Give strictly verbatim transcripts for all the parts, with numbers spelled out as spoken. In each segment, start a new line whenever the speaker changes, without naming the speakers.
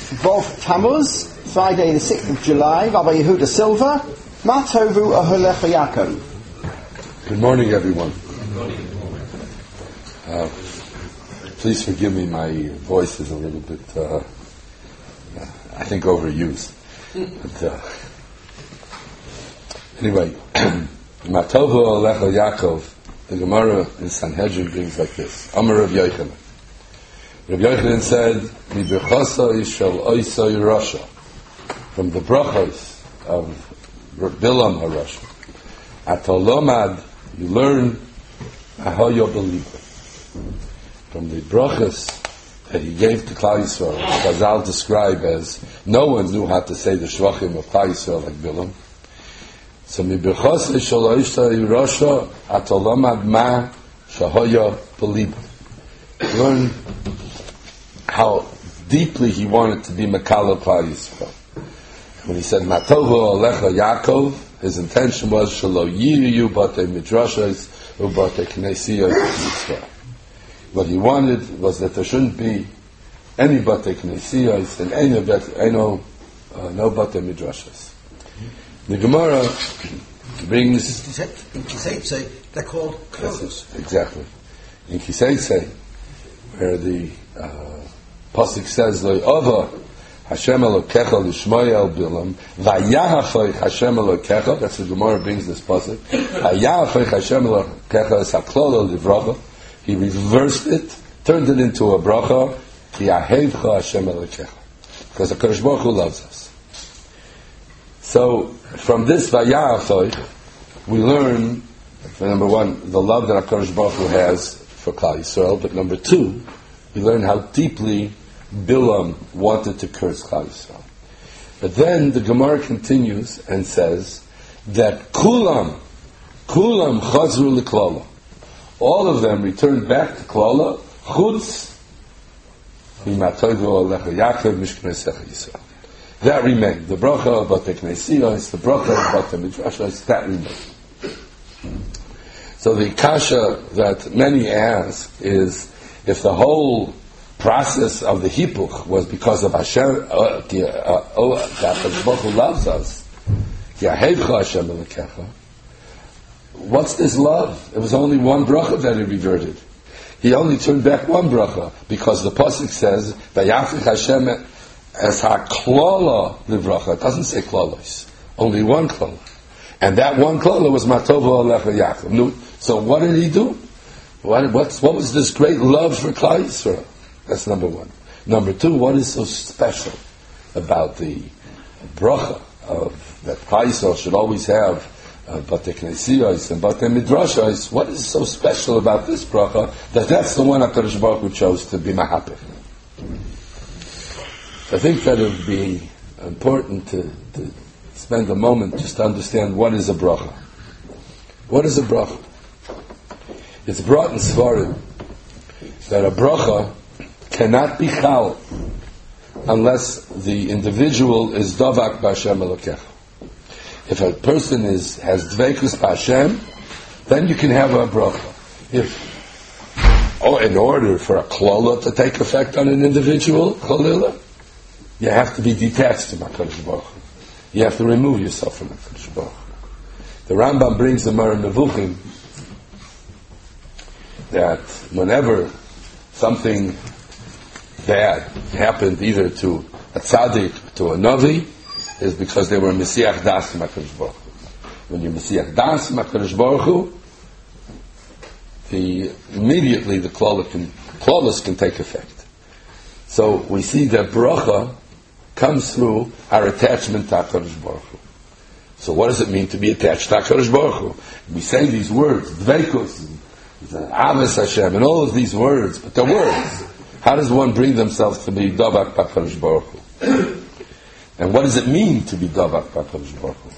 Vov Tammuz, Friday the sixth of July, Rabbi Yehuda Silva, Matovu Aholech Yaakov.
Good morning, everyone. Uh, please forgive me, my voice is a little bit, uh, I think, overused. But, uh, anyway, Matovu Aholech Yaakov, the Gemara in Sanhedrin brings like this. Amar Rav Yochanan. Rav Yochanan said, "Miberchasa shel oisai Rasha," from the brachos of Bilam HaRasha. Atolomad, you learn Ahoyo Believer. From the brachos that he gave to Klal Yisrael, Chazal describe as no one knew how to say the shvachim of Klal Yisrael like Bilam. So Miberchasa shel oisai Rasha Atolomad ma shahoyo Believer. Learn how deeply he wanted to be Makala Klal Yisrael. When he said Matovu Alecha Yaakov, his intention was Shelo Yiyu Batei Midrashos Ubatei Knesiyos Yisrael. What he wanted was that there shouldn't be any Batei Knesiyos and any no uh, no Batei Midrashos. The Gemara brings
in Kiseitse they're called klolos.
Exactly. In Kiseitse, where the uh, Pasuk says, "Lo Ova Hashem Elokecha Lishmoyel Bilam Vayahafay Hashem Elokecha." That's the Gemara brings this Pasuk. Vayahafay Hashem Elokecha is Haklolo Livracha. He reversed it, turned it into a bracha. Vayahevcha Hashem Elokecha, because the Kadosh Baruch Hu loves us. So from this Vayahafay, we learn, number one, the love that Kadosh Baruch Hu has for Klal Yisrael, but number two, we learn how deeply Bilam wanted to curse Klal Yisrael. But then the Gemara continues and says that Kulam, Kulam Chazru L'Klala, all of them returned back to Klala, Chutz Mimatovu Alecha Yaakov Mishknesecha Yisrael. That remained. The bracha of Batei Knesiyos, the bracha of Batei Midrashos, that remained. So the kasha that many ask is, if the whole process of the hipuch was because of Hashem, uh, that Hashem who loves us, what's this love? It was only one bracha that he reverted. He only turned back one bracha, because the pasuk says, "Vayafich Hashem es haklala livracha." It doesn't say klalos, only one klala. And that one klala was Matovu Alecha Yaakov. So what did he do? What, what's, what was this great love for Klal Yisrael? That's number one. Number two, what is so special about the bracha of that Klal Yisrael should always have uh, Batei Knesiyos and Batei Midrashos? What is so special about this bracha that that's the one HaKadosh Baruch Hu chose to be Mahapich? I think that it would be important to, to spend a moment just to understand what is a bracha. What is a bracha? It's brought in Svarim that a bracha cannot be chal unless the individual is davak b'Hashem Elokecha. If a person is has dveikus b'Hashem, then you can have a bracha. If, oh, in order for a klala to take effect on an individual, chalila, you have to be detached from HaKadosh Baruch Hu. You have to remove yourself from HaKadosh Baruch Hu. The Rambam brings the Moreh Nevuchim that whenever something bad happened either to a tzaddik or to a navi, is because they were Mesiach Das HaKadosh Baruch Hu. When you're Mesiach Das HaKadosh Baruch Hu, the immediately the klala can klalas can take effect. So we see that bracha comes through our attachment to HaKadosh Baruch Hu. So what does it mean to be attached to HaKadosh Baruch Hu? We say these words, dveikus, Aves Hashem, and all of these words, but they're words. How does one bring themselves to be Davak HaKadosh Baruch Hu? And what does it mean to be Davak HaKadosh Baruch Hu?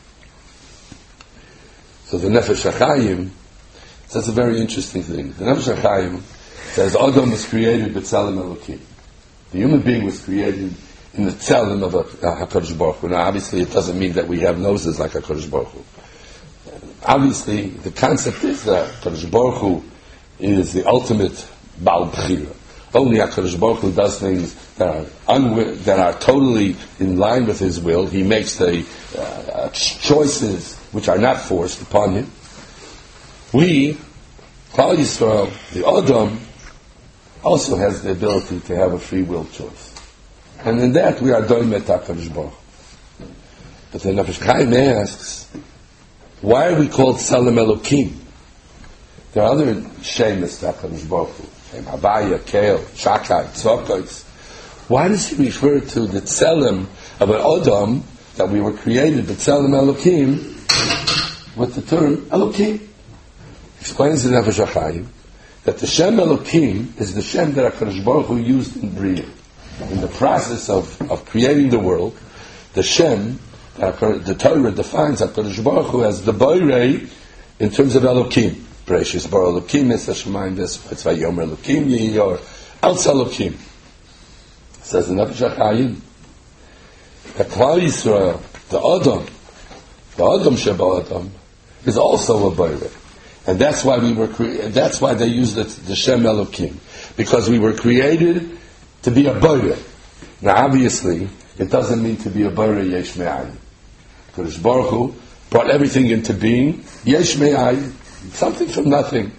So the Nefesh HaChaim says a very interesting thing. The Nefesh HaChaim says Adam was created b'tzelem Elokim. The human being was created in the tzelem of HaKadosh Baruch Hu. Now obviously it doesn't mean that we have noses like HaKadosh Baruch Hu. Obviously, the concept is that HaKadosh Baruch Hu is the ultimate Baal B'chira. Only HaKadosh Baruch Hu does things that are unwi- that are totally in line with His will. He makes the uh, choices which are not forced upon Him. We, Klal Yisrael, the Adam, also has the ability to have a free will choice. And in that we are doimet HaKadosh Baruch Hu. But the Nefesh Chaim asks, why are we called Tzelem Elokim? There are other shemis to HaKadosh Baruch Hu. Havaya, Kale, Shakai, Tzokos. Why does he refer to the Tzelem of an Adam that we were created, the Tzelem Elokim, with the term Elokim? Explains the Nefesh HaChaim that the Shem Elokim is the Shem that HaKadosh Baruch Hu used in Bria. In the process of, of creating the world, the Shem, that the Torah defines HaKadosh Baruch Hu as the Boirei in terms of Elokim. Precious Bar Elokim is Hashemayim V'Espaitz Vayomer Elokim Yiyor Alts Elokim. Says the Nefesh HaChaim, the Klal Yisrael, the Adam, the Adam Sheba Adam, is also a Boirei. And that's why we were cre- that's why they use the, the Shem Elokim, because we were created to be a Boirei. Now obviously it doesn't mean to be a Boirei Yesh Me'ayin. Kadosh Baruch Hu brought everything into being, Yesh Me'ayin, something from nothing.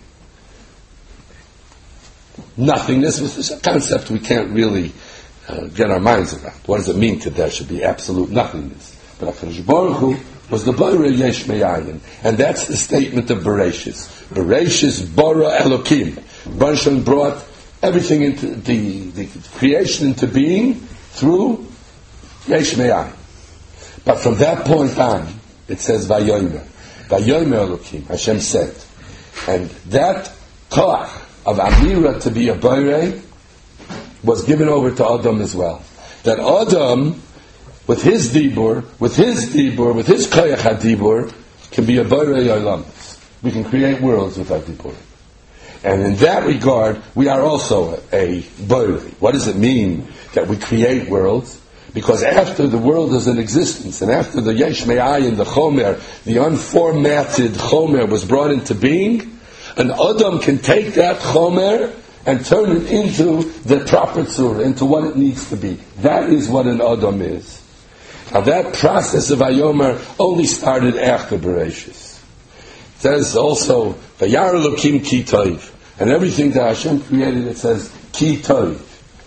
Nothingness was a concept we can't really uh, get our minds around. What does it mean that there should be absolute nothingness? But HaKadosh Baruch Hu was the Boirei Yesh Me'ayin, and that's the statement of Bereshis. Bereshis Bara Elokim. Baruch brought everything into the, the creation into being through Yesh Me'ayin. But from that point on, it says Vayomer. Vayomer Elokim, Hashem said. And that koach of Amira to be a Boirei was given over to Adam as well. That Adam, with his Dibur, with his Dibur, with his koach HaDibur, can be a Boirei Olam. We can create worlds with our Dibur. And in that regard, we are also a Boirei. What does it mean that we create worlds? Because after the world is in existence, and after the Yesh Me'ayin, the Chomer, the unformatted Chomer was brought into being, an Adam can take that Chomer and turn it into the proper tzura, into what it needs to be. That is what an Adam is. Now that process of Vayomer only started after Bereshis. It says also, Vayar Elokim Ki Toiv. And everything that Hashem created, it says, Ki Toiv.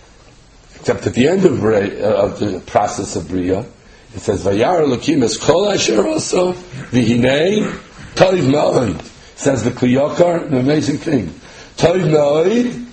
Except at the end of, uh, of the process of Bria, it says, Vayar Elokim es kol asher also, v'hinei toiv ma'od. Says the Kliyokar, an amazing thing. Toiv ma'od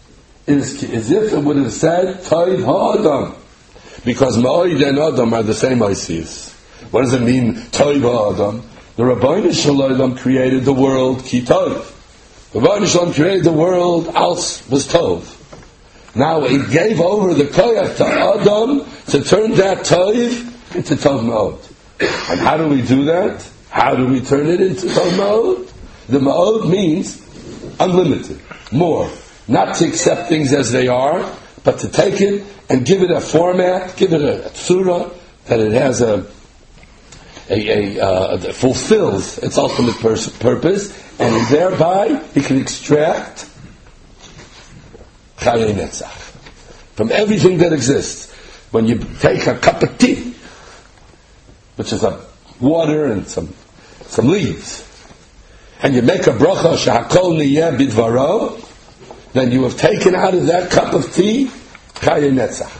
is as if it would have said, Toiv ha'adam. Because ma'od and adam are the same isis. What does it mean, Toiv ha'adam? The Rabbeinu Shalom created the world, ki toiv. The Rabbeinu Shalom created the world, als was tov. Now he gave over the koyach to Adam to turn that toiv into tov ma'od. And how do we do that? How do we turn it into tov ma'od? The ma'od means unlimited, more. Not to accept things as they are, but to take it and give it a format, give it a, a tzura, that it has a, a, a uh, that fulfills its ultimate pers- purpose, and thereby he can extract Chayei Netzach from everything that exists. When you take a cup of tea, which is a water and some some leaves, and you make a bracha shehakol niyeh bidvaro, then you have taken out of that cup of tea Chayei Netzach.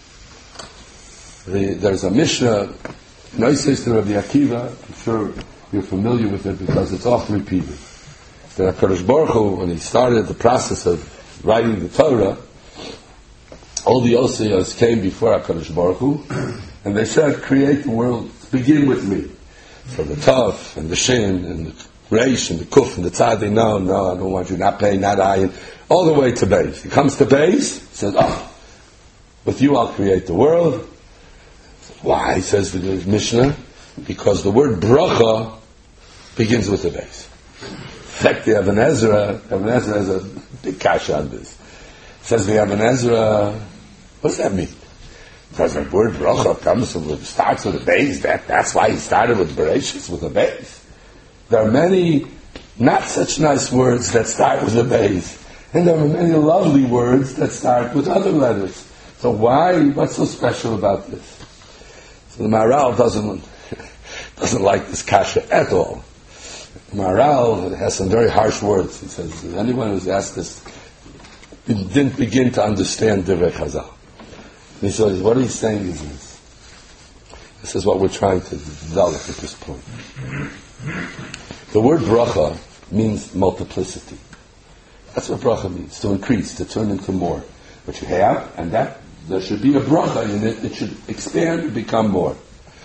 The, there's a Mishnah, Noises to Rabbi Akiva. I'm sure you're familiar with it because it's often repeated. That HaKadosh Baruch Hu, when he started the process of writing the Torah, all the Osiyos came before HaKadosh Baruch Hu, and they said, create the world, begin with me. So the Tav, and the Shin, and the Reish, and the Kuf, and the Tzad, they no, no, I don't want you, not paying, not ayin, all the way to Beis. He comes to Beis, he says, oh, with you I'll create the world. Why, says the Mishnah? Because the word bracha begins with the Beis. In fact, the Even Ezra, Even Ezra has a big kasha on this. It says the Even Ezra, what does that mean? Because the word bracha comes from, starts with a base. That, that's why he started with Bereshis, with a base. There are many not such nice words that start with a base. And there are many lovely words that start with other letters. So why, what's so special about this? So the Maharal doesn't, doesn't like this kasha at all. The Maharal has some very harsh words. He says, anyone who's asked this didn't begin to understand Divrei Chazal. And he says, what he's saying is this. This is what we're trying to develop at this point. The word bracha means multiplicity. That's what bracha means, to increase, to turn into more. What you have, and that there should be a bracha in it, it should expand and become more.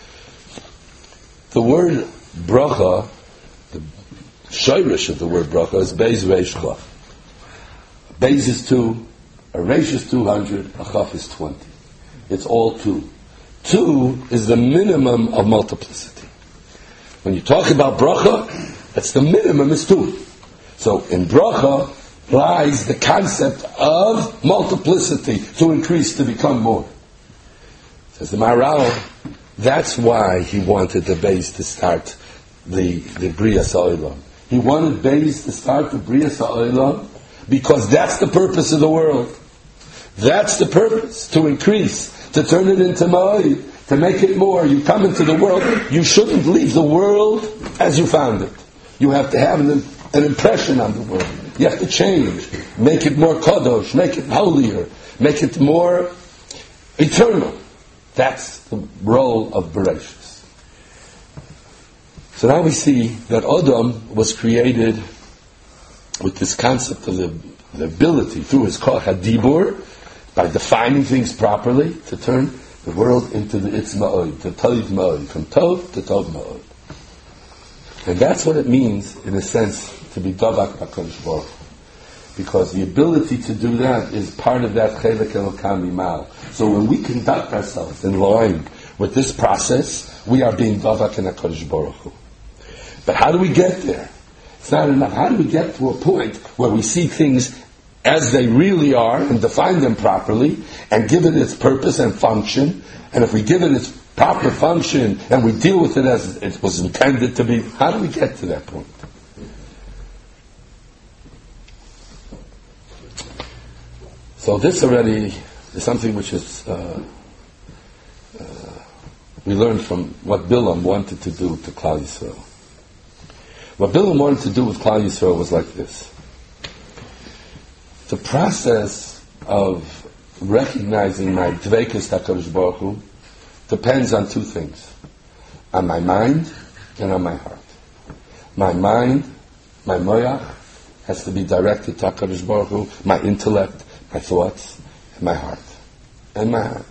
The word bracha, the shayrish of the word bracha is Beis Reish Chaf. Beis is two, a Reish is two hundred, a Chaf is twenty. It's all two. Two is the minimum of multiplicity. When you talk about bracha, that's the minimum is two. So in bracha lies the concept of multiplicity, to increase, to become more. Says the Maharal, that's why he wanted the Beis to start the, the Brias Ha'olam. He wanted Beis to start the Brias Ha'olam because that's the purpose of the world. That's the purpose, to increase, to turn it into Ma'od, to make it more. You come into the world, you shouldn't leave the world as you found it. You have to have an, an impression on the world. You have to change, make it more kadosh, make it holier, make it more eternal. That's the role of Bereshis. So now we see that Adam was created with this concept of the, the ability through his koach hadibur, by defining things properly, to turn the world into the Itz Ma'od, to Tov Ma'od, from Tov to Tov Ma'od. And that's what it means, in a sense, to be Davak HaKadosh Baruch Hu. Because the ability to do that is part of that Chelek Elokam Mimal. So when we conduct ourselves in line with this process, we are being Davak in HaKadosh Baruch Hu. But how do we get there? It's not enough. How do we get to a point where we see things as they really are and define them properly and give it its purpose and function? And if we give it its proper function and we deal with it as it was intended to be, how do we get to that point? So this already is something which is uh, uh, we learned from what Bilam wanted to do to Klal Yisrael. What Bilam wanted to do with Klal Yisrael was like this. The process of recognizing my Dveikus HaKadosh Baruch Hu depends on two things. On my mind and on my heart. My mind, my moyach, has to be directed to HaKadosh Baruch Hu. My intellect, my thoughts, and my heart. And my heart.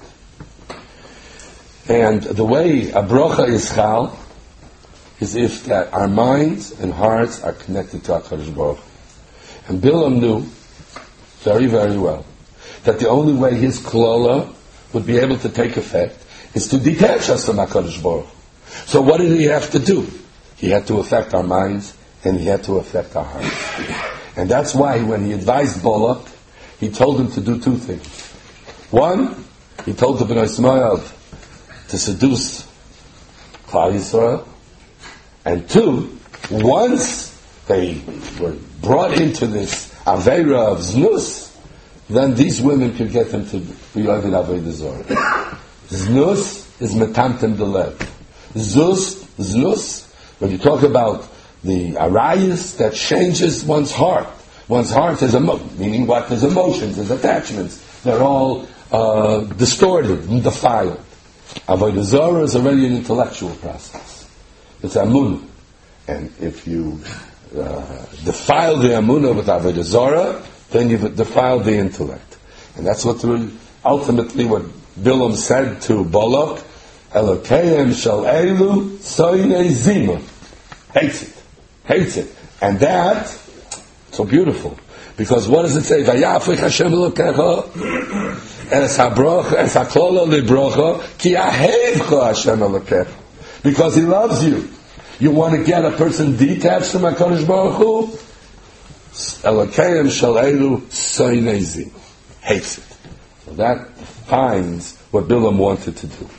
And the way a bracha is chal is if that our minds and hearts are connected to HaKadosh Baruch Hu. And Bilam knew very, very well that the only way his klola would be able to take effect is to detach us from HaKadosh Baruch Hu. So what did he have to do? He had to affect our minds and he had to affect our hearts. And that's why when he advised Balak, he told him to do two things. One, he told the Bnei Ismael to seduce Klal Yisrael. And two, once they were brought into this Aveira of Znus, then these women could get them to be over Avodah Zorah. Znus is metamtem delev. Zus, Znus, when you talk about the arayas that changes one's heart, one's heart is emo- meaning what? There's emotions, there's attachments. They're all uh, distorted and defiled. Avodah Zorah is already an intellectual process. It's amunah. And if you uh, defile the amunah with Avodah Zorah, then you've defiled the intellect. And that's what the, ultimately what Bilam said to Balak, Elokeim shel elu soynei zima. Hates it. Hates it. And that, so beautiful. Because what does it say? Vayafich Hashem Elokecha es habrocha, es haklola librocha, ki ahevcha Hashem Elokecha. Because He loves you. You want to get a person detached from HaKadosh Baruch Hu? Elokeim shel elu soynei zima. Hates it. So that defines what Bilam wanted to do.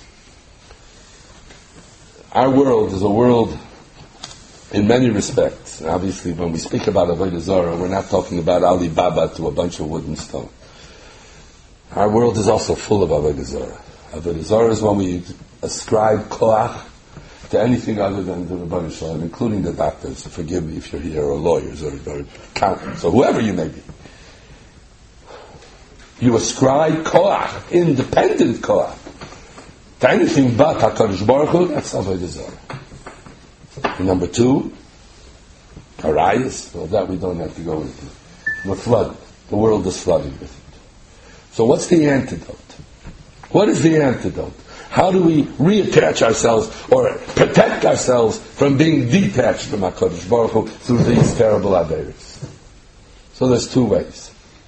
Our world is a world, in many respects, words. Obviously, when we speak about Avodah Zarah, we're not talking about Alibaba to a bunch of wood and stone. Our world is also full of Avodah Zarah. Avodah Zarah is when we ascribe koach to anything other than the Rebbeinu Shalom, including the doctors. Forgive me if you're here, or lawyers, or, or accountants, or whoever you may be. You ascribe koach, independent koach, to anything but HaKadosh Baruch Hu. That's Avodah Zarah. And number two, arayas. Well, that we don't have to go into. We're flooded. The world is flooded with it. So what's the antidote? What is the antidote? How do we reattach ourselves or protect ourselves from being detached from HaKadosh Baruch Hu through these terrible averos? So there's two ways.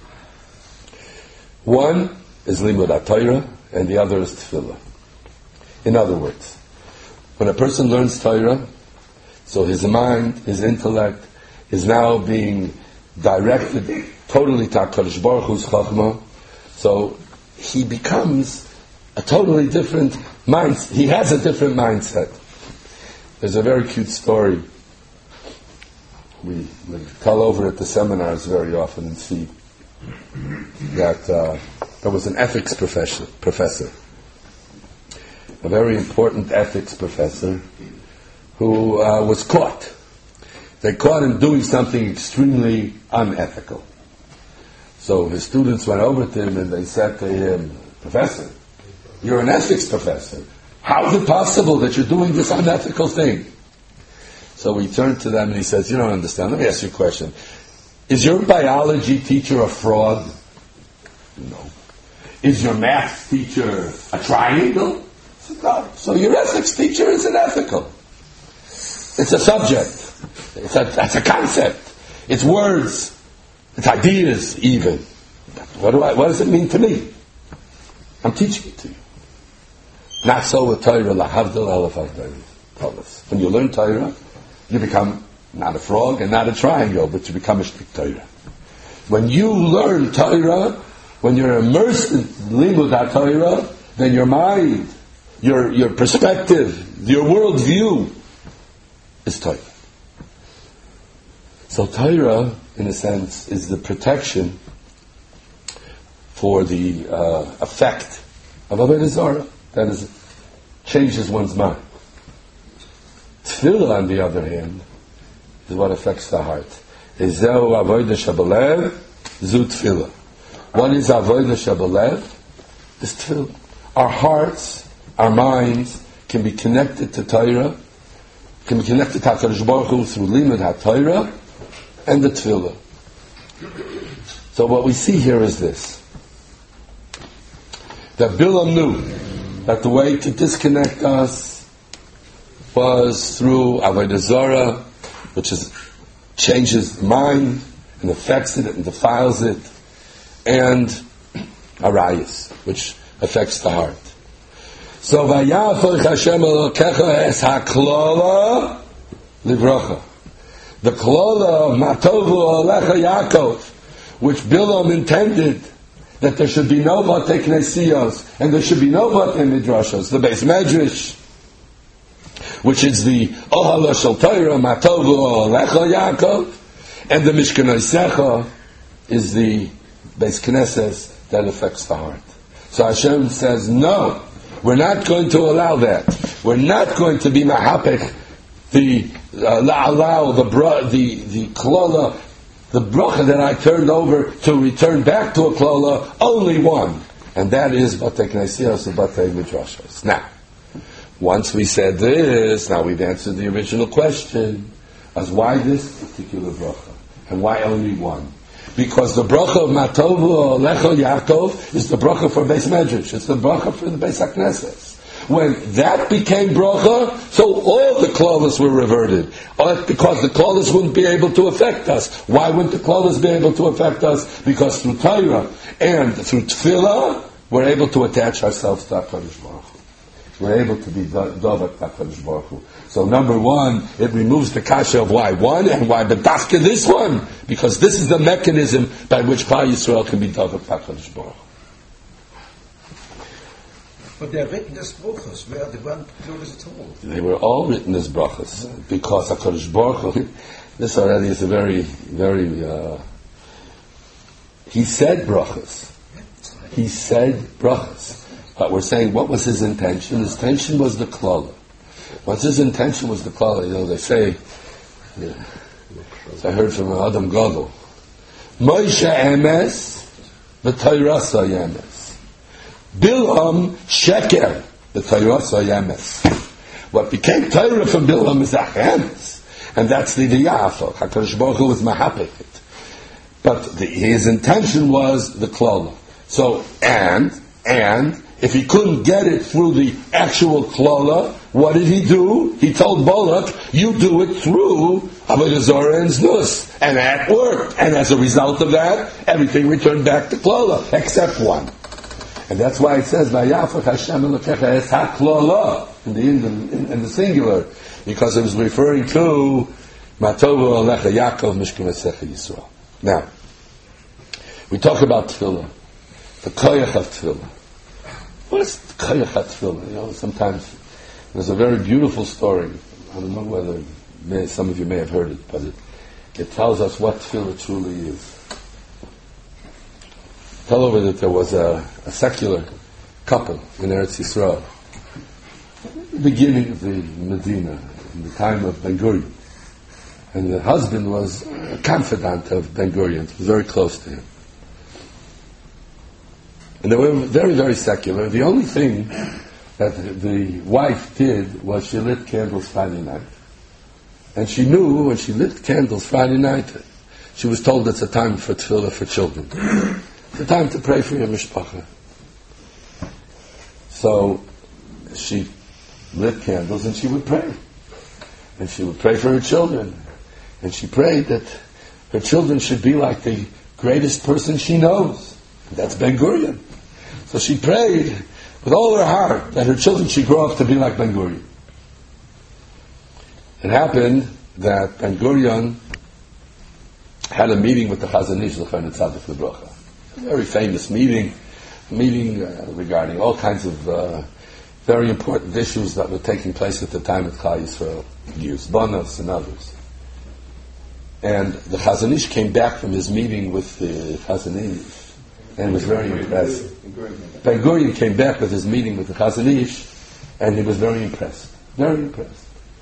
One is limud HaTorah, and the other is tefillah. In other words, when a person learns Torah, so his mind, his intellect, is now being directed totally to HaKadosh Baruch Hu's Chachma, so he becomes a totally different mindset. He has a different mindset. There's a very cute story we, we tell over at the seminars very often and see that uh, there was an ethics professor, professor, a very important ethics professor who uh, was caught. They caught him doing something extremely unethical. So his students went over to him and they said to him, "Professor, you're an ethics professor. How is it possible that you're doing this unethical thing?" So he turned to them and he says, "You don't understand. Let me ask you a question. Is your biology teacher a fraud?" "No." "Is your math teacher a triangle?" I said, "No." "So your ethics teacher isn't ethical. It's a subject. It's a, that's a concept. It's words. It's ideas, even. What, do I, what does it mean to me? I'm teaching it to you." Not so with Torah. Lahavdil alaf. When you learn Torah, you become not a frog and not a triangle, but you become a strict Torah. When you learn Torah, when you're immersed in limud HaTorah, then your mind, your your perspective, your worldview is Torah. So Torah, in a sense, is the protection for the uh, effect of Avodah Zarah. That is, changes one's mind. Tefillah, on the other hand, is what affects the heart. Ezeu avodah shabalev, zu tefillah. What is avodah shabalev? Is tefillah. Our hearts, our minds, can be connected to Torah, can be connected to HaKadosh Baruch Hu through limud HaTorah and the tefillah. So what we see here is this: that Bilam knew that the way to disconnect us was through Avodah Zarah, which is, changes the mind and affects it and defiles it, and Arayas, which affects the heart. So Vayafach Hashem Elokecha es haklala livrocha. The klala of Matovu Alecha Yaakov, which Bilam intended that there should be no Batei Knesiyos and there should be no Batei Midrashos, the Beis Medrash, which is the Ohala Shel Torah, Matovu Alecha Yaakov, and the Mishkan Osecha is the Beis Knesses that affects the heart. So Hashem says, no, we're not going to allow that. We're not going to be mahapech, the uh, allow the bra, the the klala, the bracha that I turned over to return back to a klala, only one, and that is Batei Knesiyos and Batei Midrashos. Now, once we said this, now we've answered the original question as why this particular bracha and why only one. Because the bracha of Matovu Alecha Yaakov is the bracha for Beis Medrash. It's the bracha for the Beis HaKnesses. When that became bracha, so all the klalas were reverted. Because the klalas wouldn't be able to affect us. Why wouldn't the klalas be able to affect us? Because through Torah and through Tefillah, we're able to attach ourselves to HaKadosh Baruch Hu. We're able to be Dovak HaKadosh Baruch Hu. So number one, it removes the kasha of why one and why bedafka this one, because this is the mechanism by which Klal Yisrael can be Dovak HaKadosh Baruch Hu.
But they're written as brachas, where they weren't clothes at all.
They were all written as brachas, because HaKadosh Baruch Hu, this already is a very, very, uh, he said brachas. He said brachas. But we're saying, what was his intention? His intention was the klala. Once his intention was the klala, you know, they say, yeah, so I heard from Adam Gadol, Moshe emes, v'tayrasa yemes. Bilham sheker, v'tayrasa yemes. What became Torah from Bilham is Achemes. And that's the Yafah. HaKadosh Baruch Hu was mahapik. But the, his intention was the klala. So, and, and, if he couldn't get it through the actual klala, what did he do? He told Balak, you do it through Avodah Zarah and Znus. And that worked. And as a result of that, everything returned back to klala, except one. And that's why it says, Vayafach Hashem Elokecha es ha-klala, in the, in, the, in the singular, because it was referring to Matovu Alecha Yaakov Mishkan Esecha Yisrael. Now, we talk about tefillah, the koyach of tefillah. What is koyach of tefillah? You know, sometimes there's a very beautiful story. I don't know whether may, some of you may have heard it, but it, it tells us what tefillah truly is. Tell over that there was a, a secular couple in Eretz Yisrael, the beginning of the Medina, in the time of Ben Gurion. And the husband was a confidant of Ben Gurion, was very close to him. And they were very, very secular. The only thing that the wife did was she lit candles Friday night. And she knew when she lit candles Friday night, she was told it's a time for tefillah for children. It's a time to pray for your mishpacha. So she lit candles and she would pray. And she would pray for her children. And she prayed that her children should be like the greatest person she knows. And that's Ben Gurion. So she prayed with all her heart that her children should grow up to be like Ben Gurion. It happened that Ben Gurion had a meeting with the Chazon Ish, L'chaim Tzadik L'bracha. A very famous meeting, a meeting uh, regarding all kinds of uh, very important issues that were taking place at the time of Klal Yisrael, Yus Banos and others. And the Chazon Ish came back from his meeting with the Chazon Ish and was very impressed. Ben Gurion came back with his meeting with the Chazon Ish, and he was very impressed. Very impressed.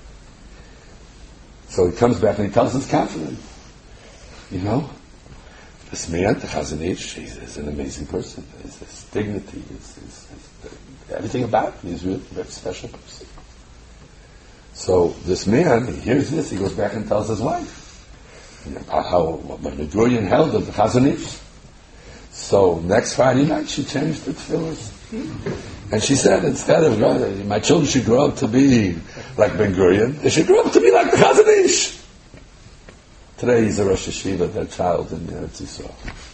So he comes back and he tells us confidently, you know, this man, the Chazon Ish, he's an amazing person. His, his dignity, his, his, his, everything about him, he's really a very special person. So this man, he hears this, he goes back and tells his wife about how what Ben Gurion held of the Chazon Ish. So next Friday night she changed the tefillahs. And she said, instead of growing, my children should grow up to be like Ben Gurion, they should grow up to be like the Chazon Ish. Today he's a Rosh Hashiva, their child in Eretz Yisrael.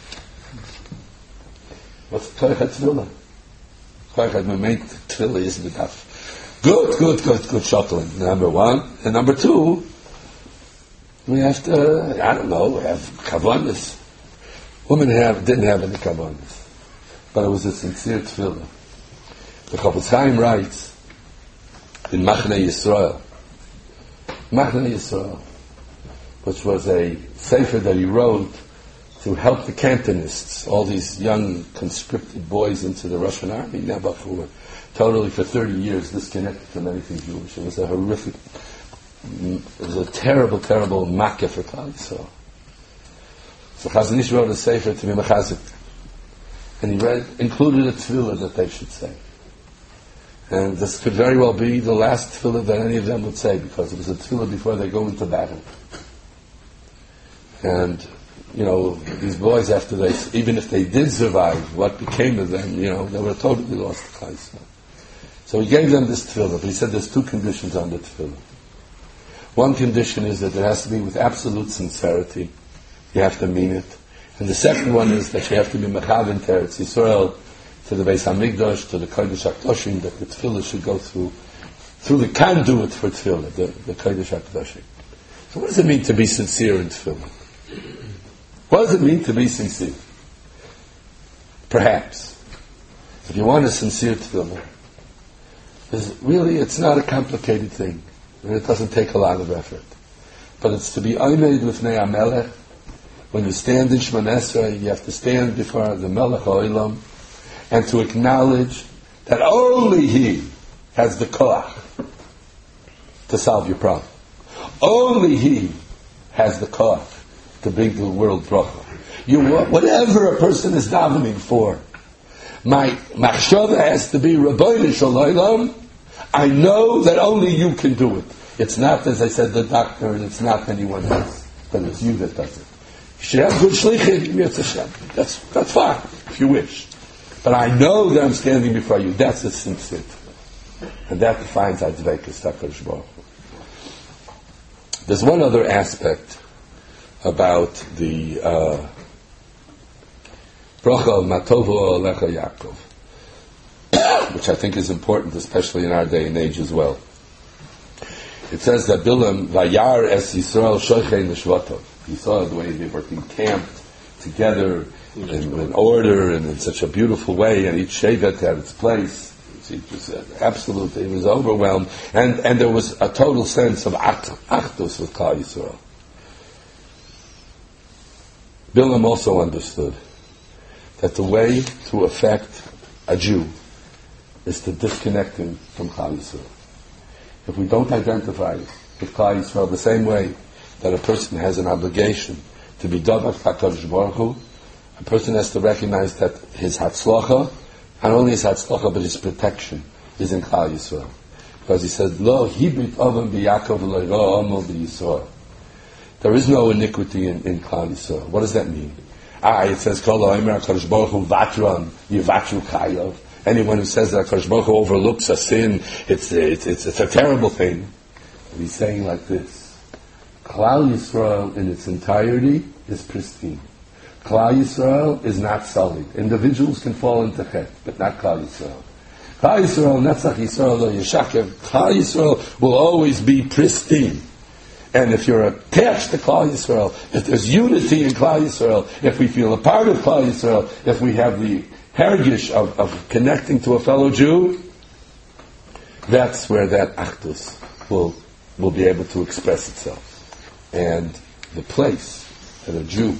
What's Koyach HaTefillah? Koyach HaTefillah Tefillah is the daf. Good, good, good, good shuttling. Number one. And number two, we have to, I don't know, we have kavanas. Women have, didn't have any kavanas. But it was a sincere tefillah. The Chofetz Chaim writes in Machne Yisrael, Machne Yisrael, which was a sefer that he wrote to help the Cantonists, all these young conscripted boys into the Russian army, Nebuch, who were totally for thirty years disconnected from anything Jewish. It was a horrific, it was a terrible, terrible makkah for Klal Yisrael. So Chazon Ish wrote a sefer to be mechazik, and he read, included a tefillah that they should say. And this could very well be the last tefillah that any of them would say, because it was a tefillah before they go into battle. And, you know, these boys, after they, even if they did survive, what became of them, you know, they were totally lost to Klal Yisrael. So he gave them this tefillah, but he said there's two conditions on the tefillah. One condition is that it has to be with absolute sincerity. You have to mean it. And the second one is that you have to be mechaven to Eretz Yisrael, to the Beis Hamikdash, to the Kodesh HaKadoshim, that the tefillah should go through, through the conduit for tefillah, the, the Kodesh HaKadoshim. So what does it mean to be sincere in tefillah? What does it mean to be sincere? Perhaps, if you want a sincere tefillah, is really, it's not a complicated thing, and it doesn't take a lot of effort. But it's to be oimed with Nei HaMelech. When you stand in Shemona Esrei, you have to stand before the Melech HaOlam and to acknowledge that only He has the koach to solve your problem. Only He has the koach to bring to the world bracha. You, whatever a person is davening for, my machshava has to be Rabbeinu Shalom. I know that only you can do it. It's not, as I said, the doctor, and it's not anyone else, but it's you that does it. You should have good shlichim, Yirtzeh Hashem. That's that's fine, if you wish. But I know that I'm standing before you. That's a sincere. And that defines our dveikus HaKadosh Baruch Hu. There's one other aspect about the uh, bracha of Matovu Alecha Yaakov, which I think is important, especially in our day and age as well. It says that Bilam Vayar es Yisrael Shochei Neshvatov. He saw the way they were encamped together in, in order and in such a beautiful way, and each shevet had its place. It was absolutely, it was overwhelmed, and, and there was a total sense of achdus with Klal Yisrael. Bilam also understood that the way to affect a Jew is to disconnect him from Klal Yisrael. If we don't identify with Klal Yisrael the same way that a person has an obligation to be Davach HaKadosh Baruch Hu, a person has to recognize that his Hatzlacha, not only his Hatzlacha, but his protection is in Klal Yisrael. Because he said, Lo hibrit ovam b'Yakov lo amol b'Yisrael. There is no iniquity in, in Klal Yisrael. What does that mean? Ah, it says, Kol ha'omer HaKadosh Baruch Hu vatran, yivatru chayav. Anyone who says that HaKadosh Baruch Hu overlooks a sin, it's, it's, it's, it's a terrible thing. And he's saying like this, Klal Yisrael in its entirety is pristine. Klal Yisrael is not sullied. Individuals can fall into chet, but not Klal Yisrael. Klal Yisrael, Netzach Yisrael, lo Yeshakev. Klal Yisrael will always be pristine. And if you're attached to Klal Yisrael, if there's unity in Klal Yisrael, if we feel a part of Klal Yisrael, if we have the hergish of, of connecting to a fellow Jew, that's where that achdus will, will be able to express itself. And the place that a Jew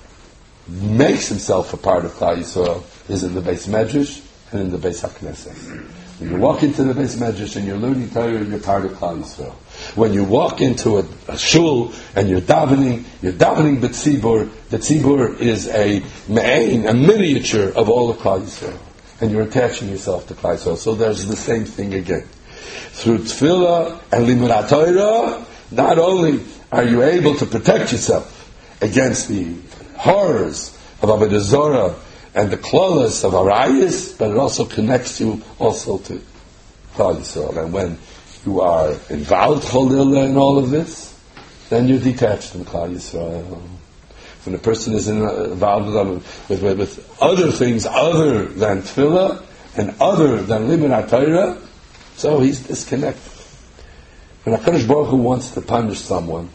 makes himself a part of Klal Yisrael is in the Beis Medrash and in the Beis HaKnesses. When you walk into the Beis Medrash and you're learning Torah, you're part of Klal Yisrael. When you walk into a, a shul and you're davening, you're davening b'tzibur. The tzibur is a me'ain, a miniature of all of Klal Yisrael. And you're attaching yourself to Klal Yisrael. So there's the same thing again. Through tefillah and limud Torah, not only are you able to protect yourself against the horrors of Avodah Zorah and the klalas of Arayis, but it also connects you also to Klal Yisrael. And when you are involved cholila in all of this, then you're detached from Klal Yisrael. When a person is involved with, with, with other things other than tefillah and other than limud Torah, so he's disconnected. When HaKadosh Baruch Hu wants to punish someone,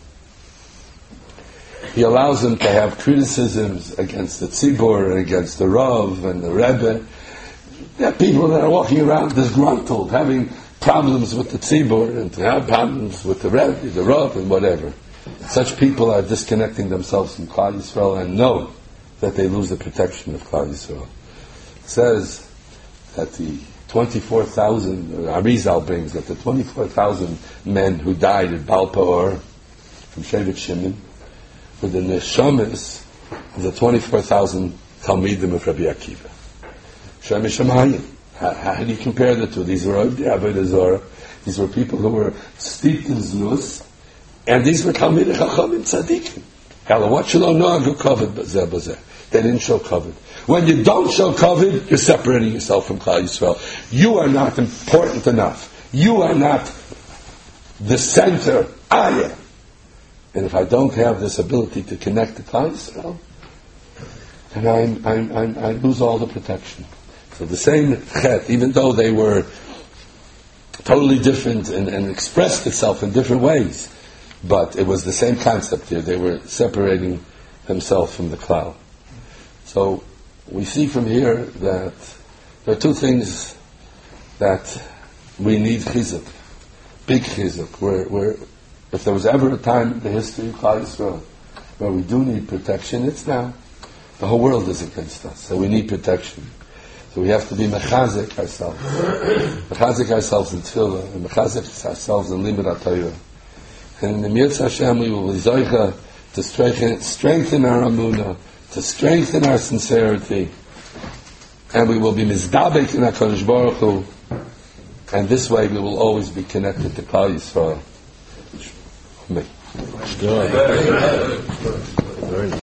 He allows them to have criticisms against the tzibur and against the Rav and the Rebbe. There are people that are walking around disgruntled, having problems with the tzibur and to have problems with the Rebbe, the Rav, and whatever. Such people are disconnecting themselves from Klal Yisrael and know that they lose the protection of Klal Yisrael. It says that the twenty-four thousand, Arizal brings that the twenty-four thousand men who died at Baal Peor from Shevet Shimon were the neshamas of the twenty-four thousand Talmidim of Rabbi Akiva. Shem Shamayim. How, how do you compare the two? These were Avodah Zorah. These were people who were steeped in znus, and these were Talmidei Chachamim Tzadikim. Ella, what you don't know, who covered bazeh bazeh. They didn't show covered. When you don't show covered, you're separating yourself from Klal Yisrael. You are not important enough. You are not the center. I am. And if I don't have this ability to connect to Klal Yisrael, then I'm, I'm, I'm, I lose all the protection. So the same chet, even though they were totally different and, and expressed itself in different ways, but it was the same concept here. They were separating themselves from the Klal. So we see from here that there are two things that we need chizuk, big chizuk. Where, where, if there was ever a time in the history of Klal Yisrael where we do need protection, it's now. The whole world is against us, so we need protection. So we have to be mechazik ourselves, mechazik ourselves in tefillah, and mechazik ourselves in limud HaTorah. And in the Mirz Hashem, we will be zoicha to strengthen, strengthen our amunah, to strengthen our sincerity, and we will be mizdabek in HaKadosh Baruch Hu, and this way we will always be connected to Klal Yisrael. Amen.